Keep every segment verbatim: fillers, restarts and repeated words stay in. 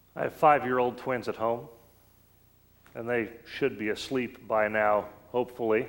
I have five-year-old twins at home, and they should be asleep by now, hopefully.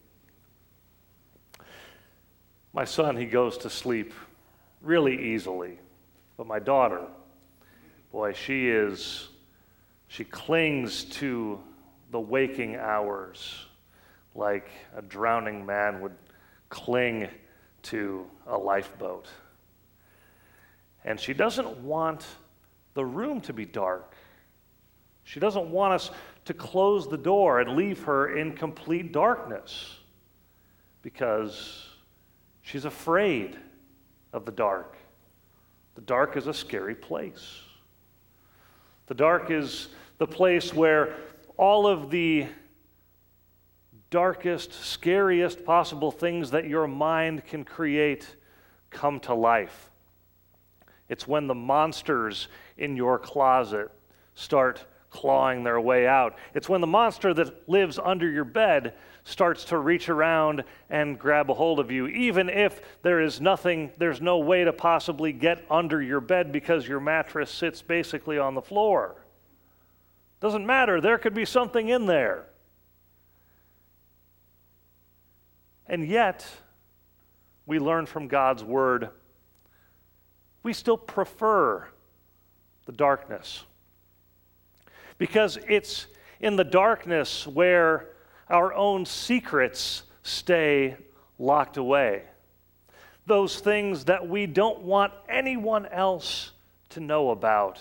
My son, he goes to sleep really easily, but my daughter, boy, she is, she clings to the waking hours like a drowning man would cling to a lifeboat. And she doesn't want the room to be dark. She doesn't want us to close the door and leave her in complete darkness because she's afraid of the dark. The dark is a scary place. The dark is the place where all of the darkest, scariest possible things that your mind can create come to life. It's when the monsters in your closet start clawing their way out. It's when the monster that lives under your bed starts to reach around and grab a hold of you, even if there is nothing, there's no way to possibly get under your bed because your mattress sits basically on the floor. Doesn't matter, there could be something in there. And yet, we learn from God's word, we still prefer the darkness. Because it's in the darkness where our own secrets stay locked away. Those things that we don't want anyone else to know about.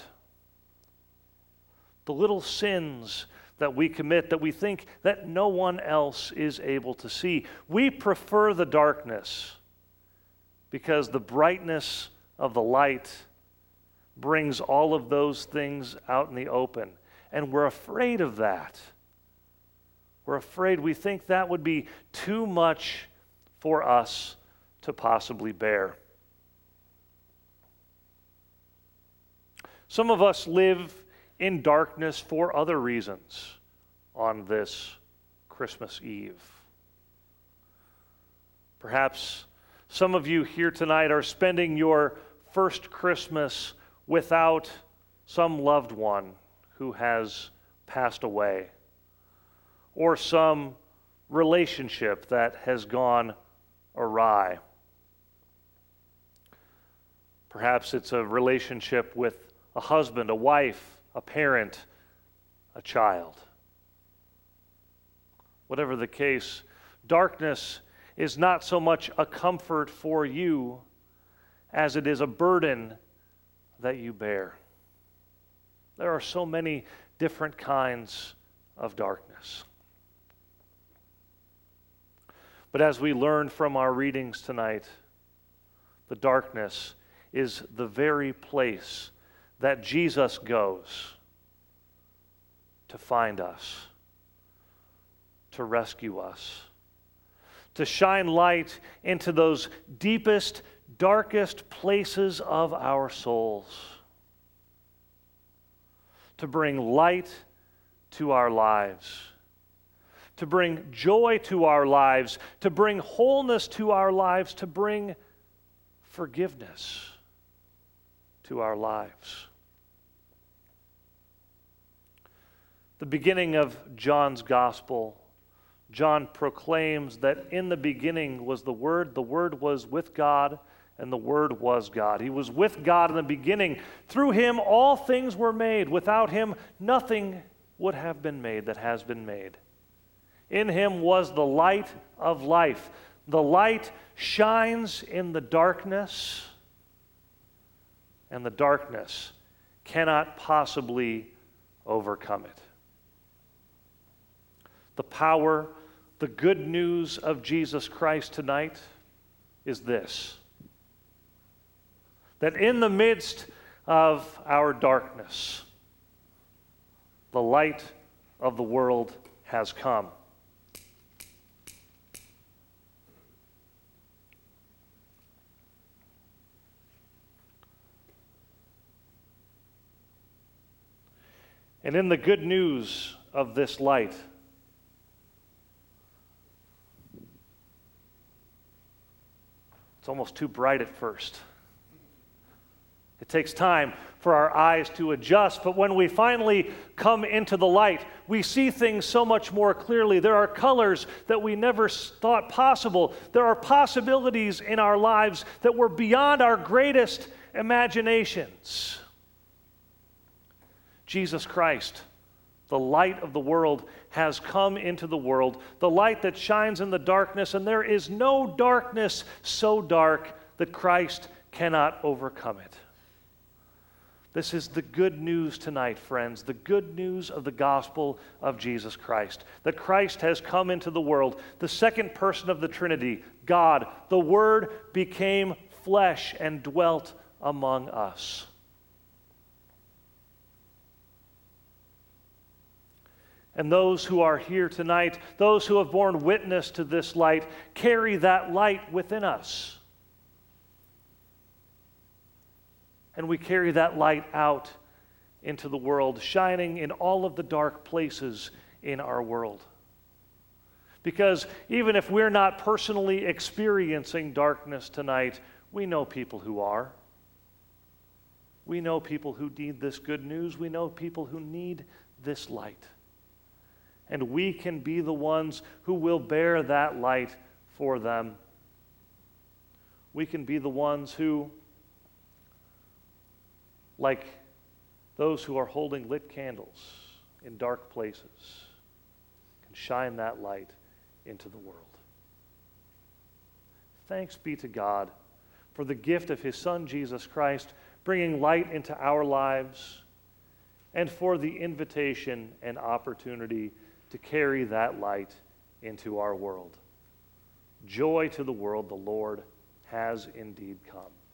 The little sins that we commit that we think that no one else is able to see. We prefer the darkness because the brightness of the light brings all of those things out in the open. And we're afraid of that. We're afraid, we think that would be too much for us to possibly bear. Some of us live in darkness for other reasons on this Christmas Eve. Perhaps some of you here tonight are spending your first Christmas without some loved one who has passed away, or some relationship that has gone awry. Perhaps it's a relationship with a husband, a wife, a parent, a child. Whatever the case, darkness is not so much a comfort for you as it is a burden that you bear. There are so many different kinds of darkness. But as we learn from our readings tonight, the darkness is the very place that Jesus goes to find us, to rescue us, to shine light into those deepest, darkest places of our souls, to bring light to our lives, to bring joy to our lives, to bring wholeness to our lives, to bring forgiveness to our lives. The beginning of John's Gospel, John proclaims that in the beginning was the Word, the Word was with God, and the Word was God. He was with God in the beginning. Through Him all things were made. Without Him nothing would have been made that has been made. In Him was the light of life. The light shines in the darkness, and the darkness cannot possibly overcome it. The power, the good news of Jesus Christ tonight is this: that in the midst of our darkness, the light of the world has come. And in the good news of this light, it's almost too bright at first. It takes time for our eyes to adjust, but when we finally come into the light, we see things so much more clearly. There are colors that we never thought possible. There are possibilities in our lives that were beyond our greatest imaginations. Jesus Christ, the light of the world, has come into the world, the light that shines in the darkness, and there is no darkness so dark that Christ cannot overcome it. This is the good news tonight, friends, the good news of the gospel of Jesus Christ, that Christ has come into the world, the second person of the Trinity, God, the Word became flesh and dwelt among us. And those who are here tonight, those who have borne witness to this light, carry that light within us. And we carry that light out into the world, shining in all of the dark places in our world. Because even if we're not personally experiencing darkness tonight, we know people who are. We know people who need this good news. We know people who need this light. And we can be the ones who will bear that light for them. We can be the ones who, like those who are holding lit candles in dark places, can shine that light into the world. Thanks be to God for the gift of His Son, Jesus Christ, bringing light into our lives, and for the invitation and opportunity to carry that light into our world. Joy to the world, the Lord has indeed come.